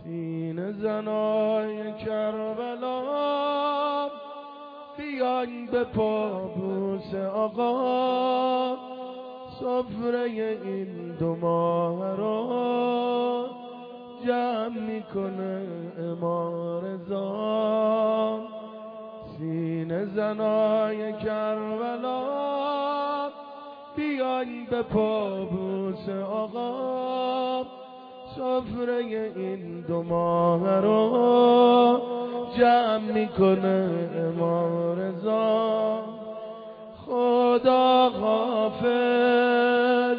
سینه زنای کربلا بیاین به پابوس آقا، سفره این 2 ماه را جمع میکنه امام رضا. سینه زنای کربلا بیاین به پابوس آقا، سفره این 2 ماه را جمع میکنه امام رضا. خدا حافظ،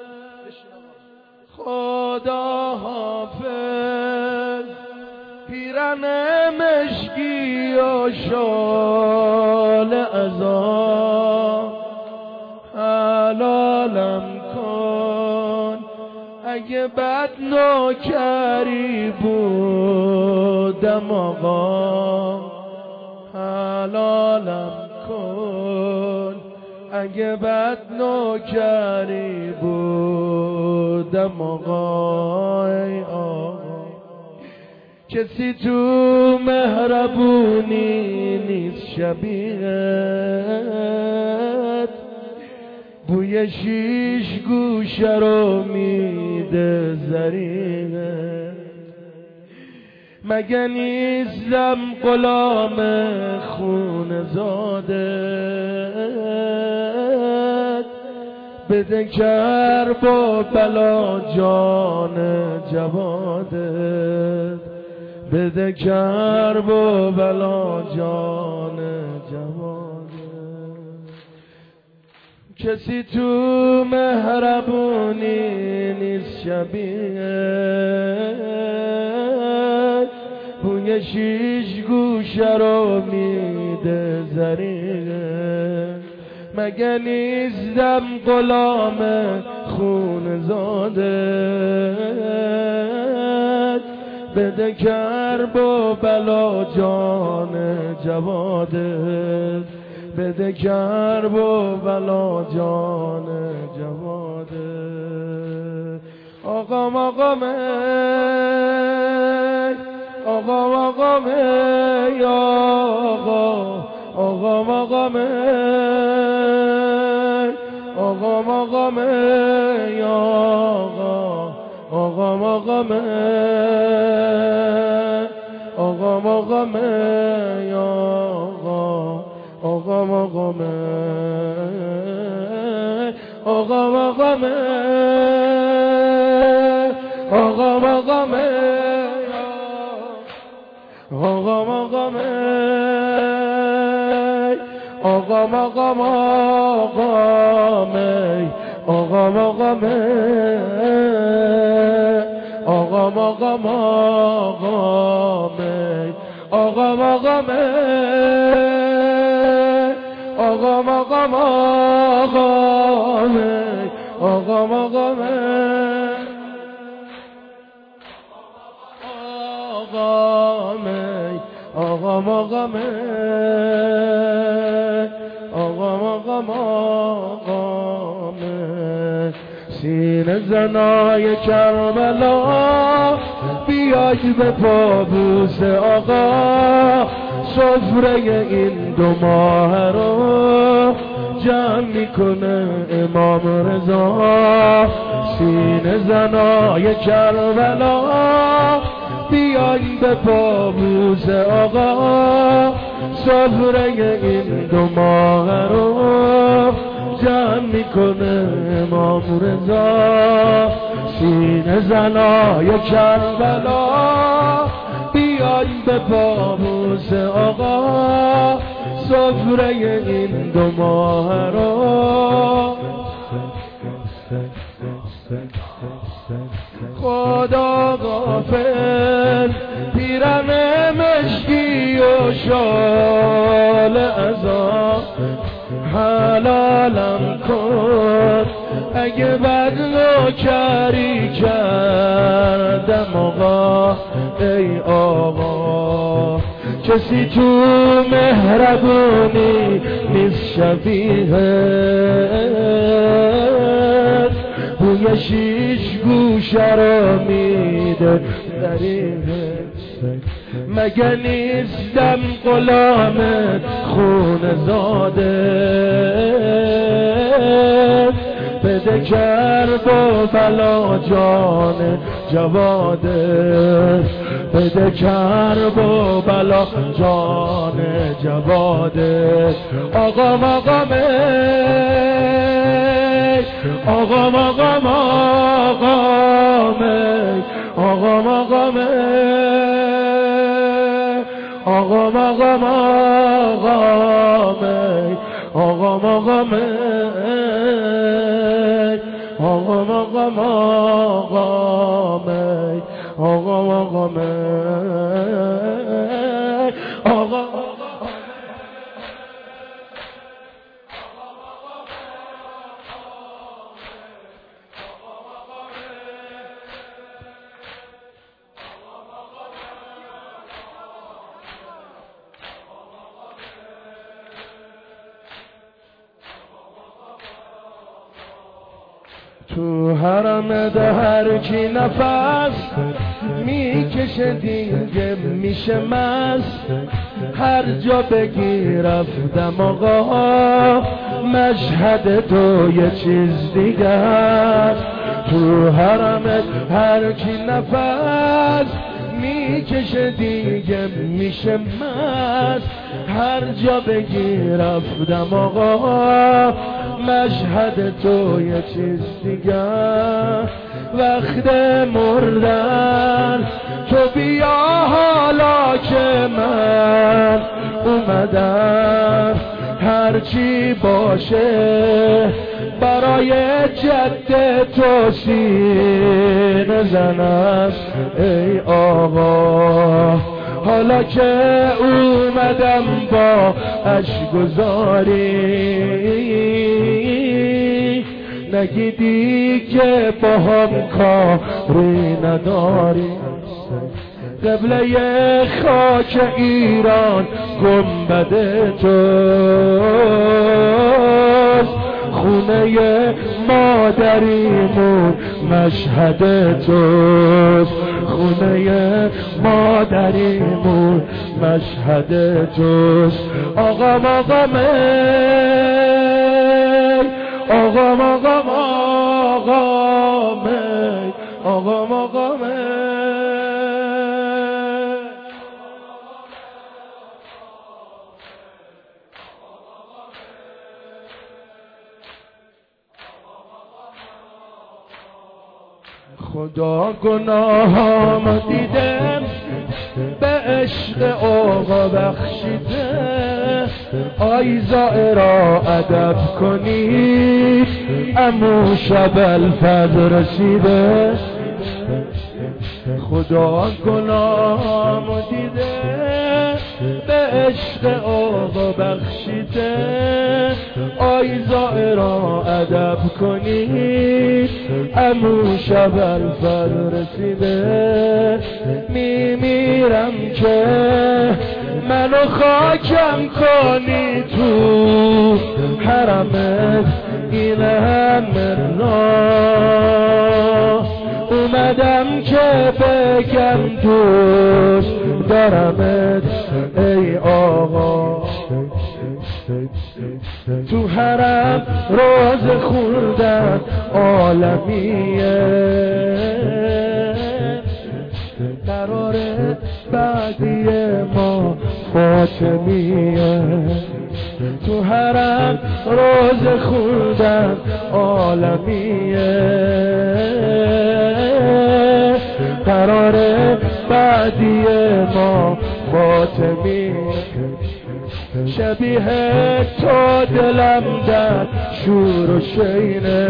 خدا حافظ، پیرن مشکی و شال عزا. حلالم کن اگه بد نوکری بودم آقا، حلالم کن اگه بد نوکری بودم آقا. ای آقا کسی تو مهربونی نیست شبیهت، بوی شیش گوشه رو میده زریحت. مگه نیستم غلام خون زادت، بده کرب و بلا جان جوادت، بده کرب و بلا جان جوادت. کسی تو مهربونی نیست شبیهت، بوی شیش گوشه رو میده زریحت. مگه نیستم غلام خون زادت، بده کرب و بلا جان جوادت، بده کرب و بلا جان جوادت. آقا مقام آقا مقام یا آقا، آقا مقام آقا مقام یا آقا، آقا مقام آقا مقام یا آقا، آقا مقام آقا مقام آقا مقام آقا مقام آقا مقام آقا مقام آقا مقام آقا مقام آقا مقام آقا مقام آقا مقام آقا مقام سینه زنای کربلا بیای به پابوس آقا، سفره این 2 ماه رو جمع میکنه امام رضا. سینه زنای کربلا بیای به پابوس آقا، سفره این 2 ماه رو جمع میکنه امام رضا. سینه زنای کربلا بیای به پابوس آقا، سفره این 2 ماه رو. خدا غافل پیرن مشکی و شال عزا، حلالم کن اگه بد نوکری کردم آقا. ای آقا کسی تو مهربونی نیست شبیهت، بوی شیش گوشه رو میده شریفه مگه نیستم غلام خون زاده بده کرب و بلا جان جواده بده کرب و بلا جان جواده آقا مقامه آقا مقام آقامه آقا مقامه آقا مقام آقامه آقا مقامه آقا مقام آقامه آقا مقامه آقا تو حرم ده هر کی نفس میکشه دیگه میشه مست هر جا بگی رفتم آقا مشهد تو یه چیز دیگه تو حرم هر کی نفس میکشه دیگه میشه مست هر جا بگی رفتم آقا مشهد تو یه چیز دیگه وقت مردن تو بیا حالا که من اومدم هرچی باشه برای جد تو سینه زنم ای آقا حالا که اومدم با اشک‌گذاری نگیدی که با هم کاری نداری قبله خاک ایران گنبد توست خونه مادریمون مشهد توست خونه مادریمون مشهد توست آقا مقامه آقا مقام آقامه آقا مقامه خدا گناهام دیدم به عشق آقا بخشیده آی زائرا ادب کنی امو شب الفجر رسیده خدا گناهام دیده به عشق آقا بخشیده آی زائرا ادب کنی امو شب الفجر رسیده میمیرم که منو خاکم کنی تو حرمت این همه راه اومدم که بگم دوست دارمت ای آقا تو حرم روز خوردن عالمیه قرار بعدی ما فاطمیه تو حرم روز خوردن عالمیه قرار بعدی ما فاطمیه شبیه تو دلم در شور و شینه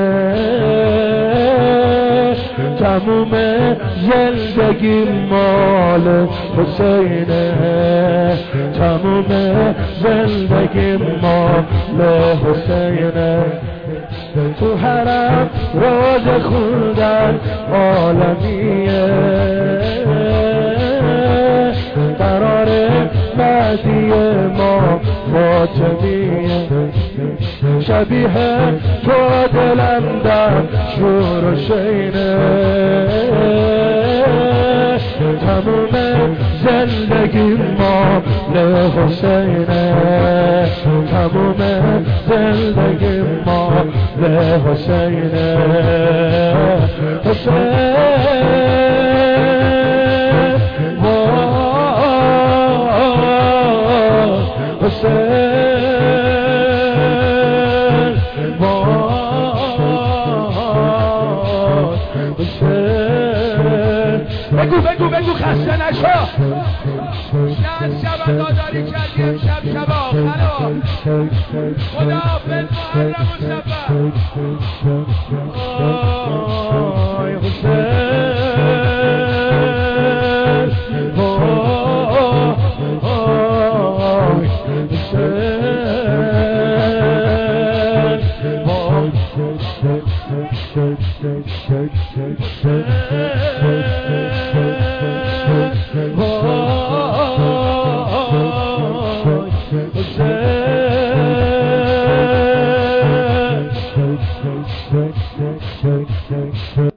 تموم زندگی مال حسینه تموم زندگی مال حسینه تو حرم روز خوردن عالمیه قرار بعدی ما فاطمیه شبیه تو دلم در شور و شینه تموم زندگی مال حسینه، تموم زندگی مال حسینه. بگو خسته نشو. چند شب داداری کردی امشب شبا خلاف خدا حافظ محرم مصطفی. آی حسین Hussein.